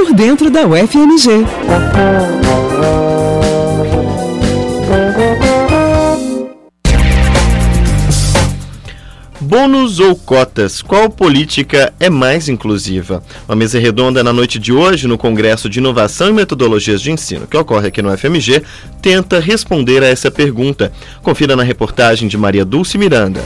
por dentro da UFMG. Bônus ou cotas? Qual política é mais inclusiva? Uma mesa redonda na noite de hoje no Congresso de Inovação e Metodologias de Ensino, que ocorre aqui no UFMG, tenta responder a essa pergunta. Confira na reportagem de Maria Dulce Miranda.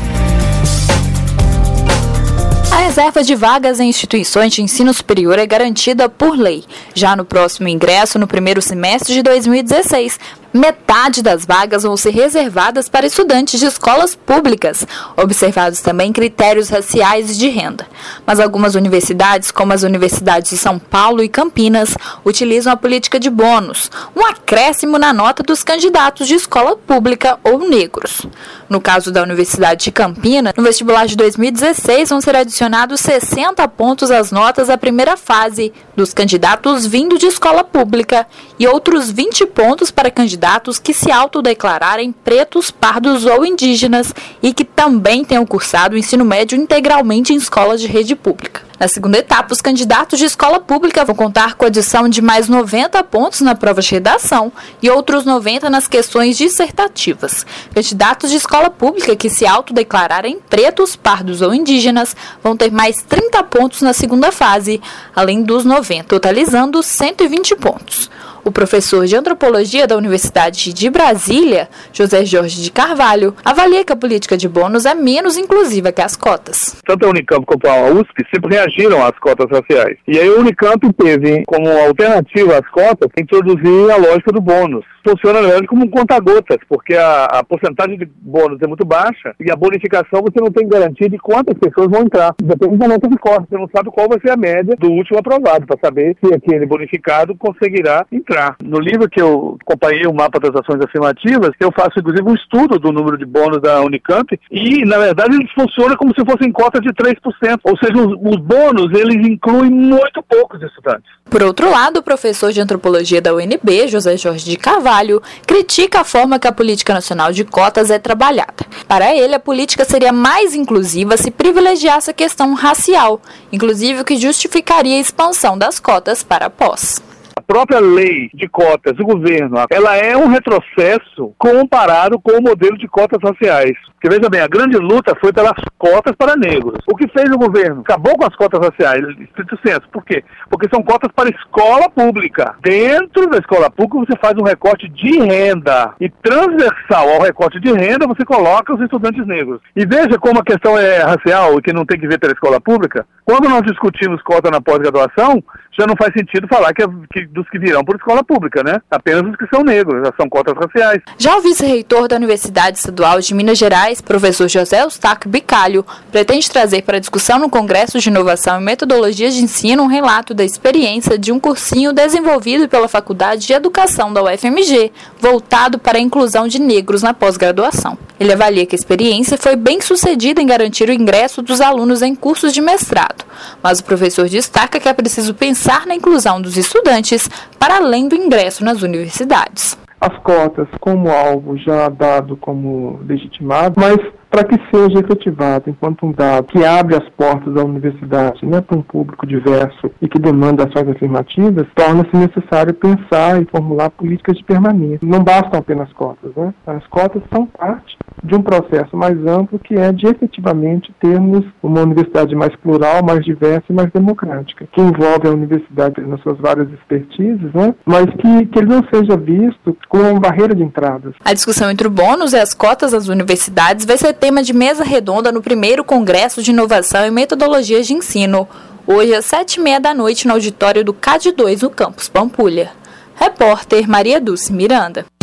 A reserva de vagas em instituições de ensino superior é garantida por lei. Já no próximo ingresso, no primeiro semestre de 2016, metade das vagas vão ser reservadas para estudantes de escolas públicas, observados também critérios raciais e de renda. Mas algumas universidades, como as universidades de São Paulo e Campinas, utilizam a política de bônus, um acréscimo na nota dos candidatos de escola pública ou negros. No caso da Universidade de Campinas, no vestibular de 2016 vão ser adicionados 60 pontos às notas da primeira fase dos candidatos vindo de escola pública e outros 20 pontos para candidatos que se autodeclararem pretos, pardos ou indígenas e que também tenham cursado o ensino médio integralmente em escolas de rede pública. Na segunda etapa, os candidatos de escola pública vão contar com a adição de mais 90 pontos na prova de redação e outros 90 nas questões dissertativas. Candidatos de escola pública que se autodeclararem pretos, pardos ou indígenas vão ter mais 30 pontos na segunda fase, além dos 90, totalizando 120 pontos. O professor de antropologia da Universidade de Brasília, José Jorge de Carvalho, avalia que a política de bônus é menos inclusiva que as cotas. Tanto a Unicamp como a USP sempre reagiram às cotas raciais. E aí a Unicamp teve como alternativa às cotas introduzir a lógica do bônus. Funciona, na verdade, como um conta-gotas, porque a porcentagem de bônus é muito baixa e a bonificação você não tem garantia de quantas pessoas vão entrar. Depende da nota de cota. Você não sabe qual vai ser a média do último aprovado, para saber se aquele bonificado conseguirá entrar. No livro que eu acompanhei o mapa das ações afirmativas, eu faço inclusive um estudo do número de bônus da Unicamp e, na verdade, eles funcionam como se fossem cotas de 3%. Ou seja, os bônus, eles incluem muito poucos estudantes. Por outro lado, o professor de antropologia da UNB, José Jorge de Carvalho, critica a forma que a política nacional de cotas é trabalhada. Para ele, a política seria mais inclusiva se privilegiasse a questão racial, inclusive o que justificaria a expansão das cotas para a pós. A própria lei de cotas do governo, ela é um retrocesso comparado com o modelo de cotas raciais. Porque, veja bem, a grande luta foi pelas cotas para negros. O que fez o governo? Acabou com as cotas raciais, estrito senso. Por quê? Porque são cotas para escola pública. Dentro da escola pública você faz um recorte de renda. E transversal ao recorte de renda você coloca os estudantes negros. E veja como a questão é racial e que não tem que ver pela escola pública. Quando nós discutimos cota na pós-graduação, já não faz sentido falar que dos que virão por escola pública, né? Apenas os que são negros, já são cotas raciais. Já o vice-reitor da Universidade Estadual de Minas Gerais, professor José Eustáquio Bicalho, pretende trazer para discussão no Congresso de Inovação e Metodologias de Ensino um relato da experiência de um cursinho desenvolvido pela Faculdade de Educação da UFMG, voltado para a inclusão de negros na pós-graduação. Ele avalia que a experiência foi bem sucedida em garantir o ingresso dos alunos em cursos de mestrado, mas o professor destaca que é preciso pensar na inclusão dos estudantes para além do ingresso nas universidades. As cotas como algo já dado como legitimado, mas para que seja efetivado enquanto um dado que abre as portas da universidade, né, para um público diverso e que demanda ações afirmativas, torna-se necessário pensar e formular políticas de permanência. Não bastam apenas cotas, né? As cotas são parte de um processo mais amplo que é de efetivamente termos uma universidade mais plural, mais diversa e mais democrática, que envolve a universidade nas suas várias expertises, né? Mas que ele não seja visto como uma barreira de entradas. A discussão entre o bônus e as cotas das universidades vai ser tema de mesa redonda no primeiro Congresso de Inovação e Metodologias de Ensino, hoje às 19h30 no auditório do CAD 2 no campus Pampulha. Repórter Maria Dulce Miranda.